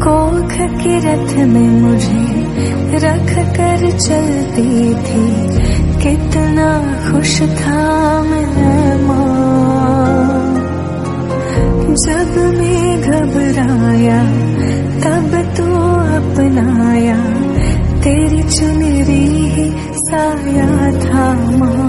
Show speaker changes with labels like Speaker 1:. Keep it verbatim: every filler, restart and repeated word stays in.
Speaker 1: कोख के रथ में मुझे रख कर चलती थी, कितना खुश था मैं माँ। जब मैं घबराया तब तो अपनाया, तेरी चुनरी ही साया था माँ।